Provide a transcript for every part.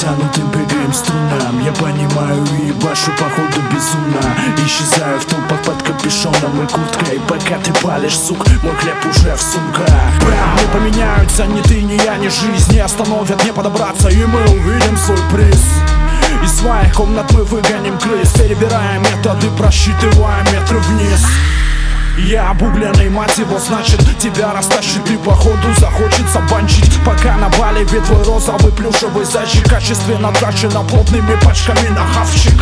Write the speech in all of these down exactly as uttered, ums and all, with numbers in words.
натянутым бегаем струнам. Я понимаю и башу походу безумно. Исчезаю в толпах под капюшоном и курткой. Пока ты палишь, сук, мой хлеб уже в сумках. Бэм, не поменяются ни ты, ни я, ни жизнь. Не остановят, не подобраться, и мы увидим свой приз. Из своих комнат мы выгоним крыс. Перебираем методы, просчитываем метры вниз. Я обугленный, мать его, значит, тебя растащит и походу захочется банчить. Пока на бале ведь твой розовый плюшевый зайчик качественно трачено плотными пачками на хавчик.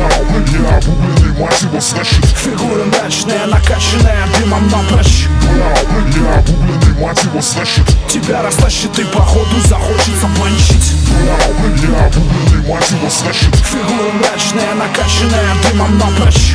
Я обугленный, мать его, значит, фигуры мрачные, накачанные дымом напрочь. Я обугленный, мать его, значит, тебя растащит и походу захочется банчить. Я обугленный, мать его, значит, фигуры мрачные, накачанные дымом напрочь.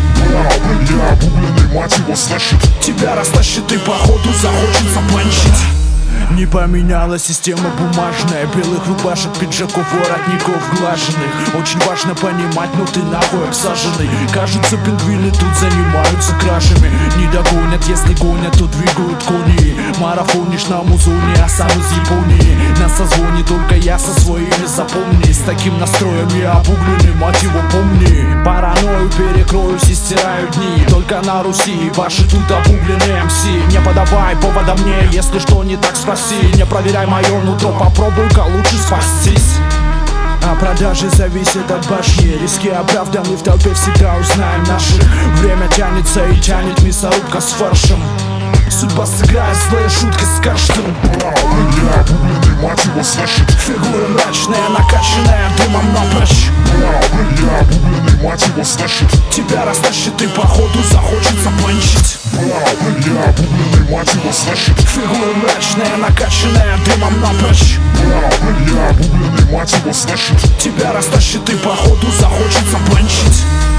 Я обугленный, мать его, значит, тебя растащит и походу захочется банчить. Не поменялась система бумажная. Белых рубашек, пиджаков, воротников глаженных. Очень важно понимать, ну ты нахуй обсаженный. Кажется, пингвины тут занимаются кражами. Не догонят, если гонят, то двигают кони. Марафонишь на музоне, а сам из Японии. На созвоне только я со своими, запомни. С таким настроем я обугленный, мать его, помни. Паранойю перекроюсь и стираю дни. Только на Руси ваши тут обугленные эм си. Не подавай повода мне, если что не так, спроси. Не проверяй мое нутро, попробуй-ка лучше спастись. А продажи зависят от башни. Риски оправданы, в толпе всегда узнаем наших. Время тянется и тянет мясорубка с фаршем. Судьба сыграет злые шутки с каждым. Я обугленный, мать его, значит, фигуры мрачные, накачанные дымом напрочь. Я обугленный, мать его, значит, тебя растащит и походу захочется банчить. Я обугленный, мать его, значит, фигуры мрачные, накачанные дымом напрочь. Я обугленный, мать его, значит, тебя растащит и походу захочется банчить.